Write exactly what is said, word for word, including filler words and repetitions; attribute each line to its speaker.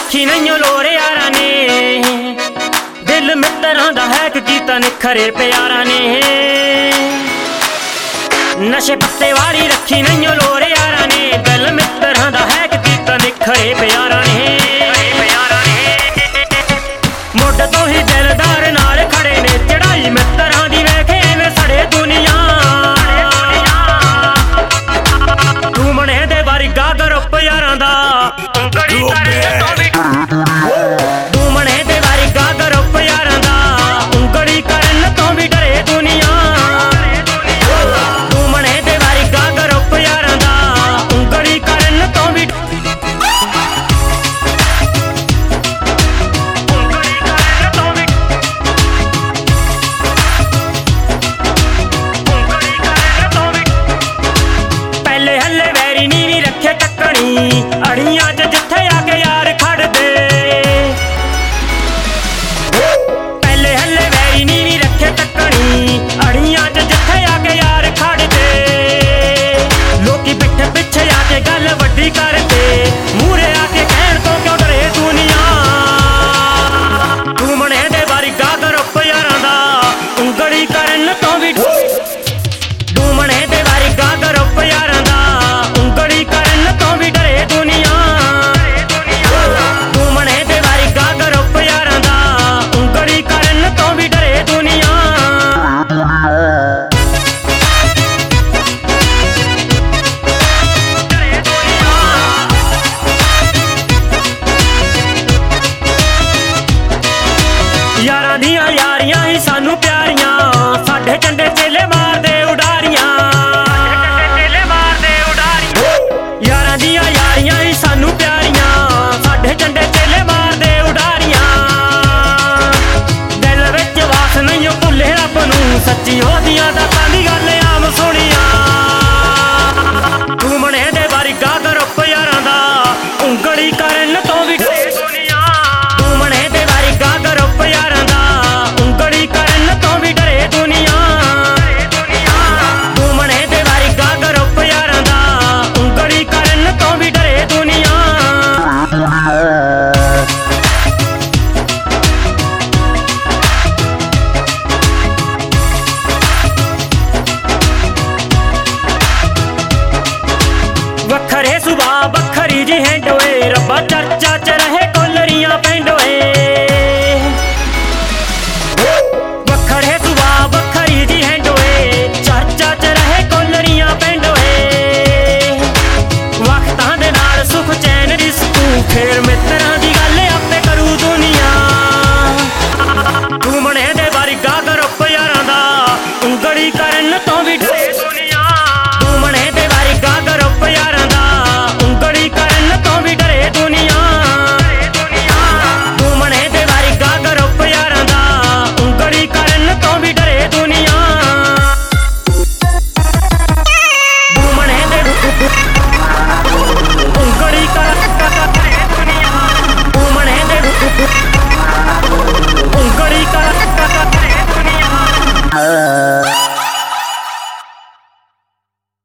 Speaker 1: रखी नहीं लोरे यारा ने, दिल मित्तरां दा हैक कीता निखरे प्यारा ने। नशे पत्ते वाली रखी नहीं लोरे यारा ने, दिल मित्तरां दा हैक कीता निखरे प्यारा ने। मुड तो ही दिलदार नाल खड़े ने, चढ़ाई मित्तरां दी वेखे में सड़े दुनिया। तू मने दे वर्गा ग्रुप यारां दा, तू मने दे वर्गा ग्रुप यारां दा, उंगली करन तो भी डरे दुनिया। तू मने दे वर्गा ग्रुप यारां दा, उंगली करन तो भी अड़ियां च जिथे आके यार खड़ दे, पहले हल्ले वैरी नी भी रखे टक्कनी। अड़ियां च जिथे आके यार खड़ दे, लोकी पिठ पिछे आके गल वड्डी करदे, मूहरे आके कहण तो क्यों डरे दुनिया। तू मने दे वर्गा ग्रुप यारां दा, उंगली करन तो भी तू मने दे वर्गा ग्रुप यारां दा, उंगली करन तो भी डरे दुनिया। तू मने दे वर्गा ग्रुप यारां दा, उंगली करन तो भी डरे दुनिया। यारां दियां यारियां ही सानू प्यारियां, साडे झंडे चेले मारदे उडारियां। यारां दियां यारियां ही सानू प्यारियां, साडे झंडे चेले मारदे उडारियां। दिल विच वास नहीं भुल्ले रब नूं, सच्ची ओदियां दा